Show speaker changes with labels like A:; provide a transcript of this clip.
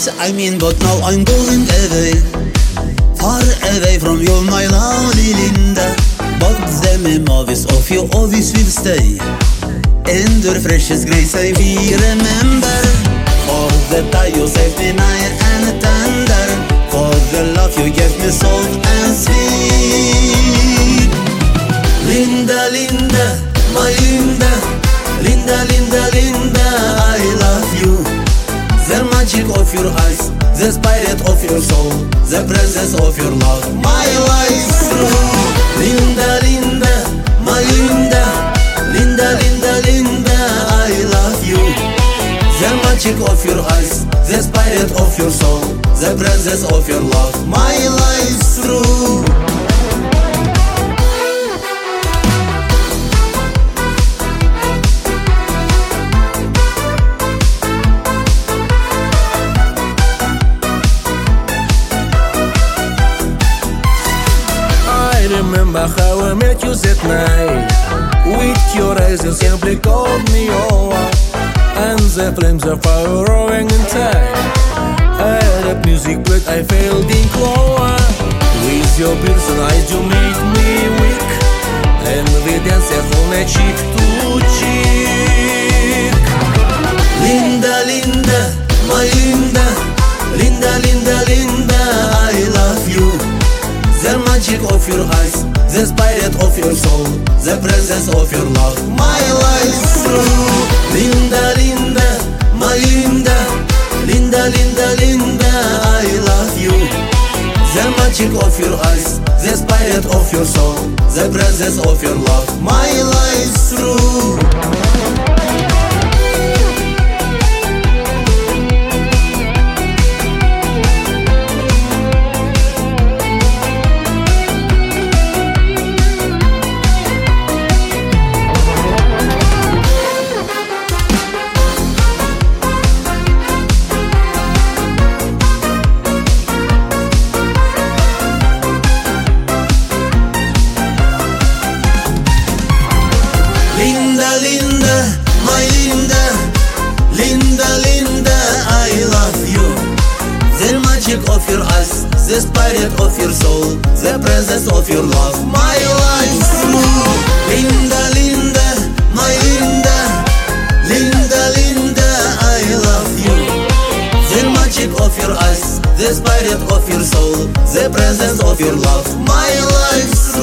A: I mean, but now I'm going away, far away from you, my lovely Linda. But the memories of you always will stay in the freshest grace I will remember. For the time you saved me night and tender, for the love you gave me soft and sweet. Linda, Linda, my Linda, Linda, Linda, Linda, I love you. The magic of your eyes, the spirit of your soul, the presence of your love, my life's through. Linda, Linda, my Linda, Linda, Linda, Linda, I love you. The magic of your eyes, the spirit of your soul, the presence of your love, my life's through.
B: Remember how I met you that night. With your eyes you simply called me over, and the flames of fire roaring inside. I heard music but I felt in clover. With your piercing eyes you made me weak, and we danced the whole night cheek to cheek.
A: Linda, Linda, my Linda, Linda, Linda, Linda, I love you. The magic of your eyes, the spirit of your soul, the presence of your love, my life's through. Linda, Linda, my Linda, Linda, Linda, Linda, I love you. The magic of your eyes, the spirit of your soul, the presence of your love, my life's through. Linda, Linda, my Linda, Linda, Linda, I love you. The magic of your eyes, the spirit of your soul, the presence of your love, my life's through. Linda, Linda, my Linda, Linda, Linda, I love you. The magic of your eyes, the spirit of your soul, the presence of your love, my life's through.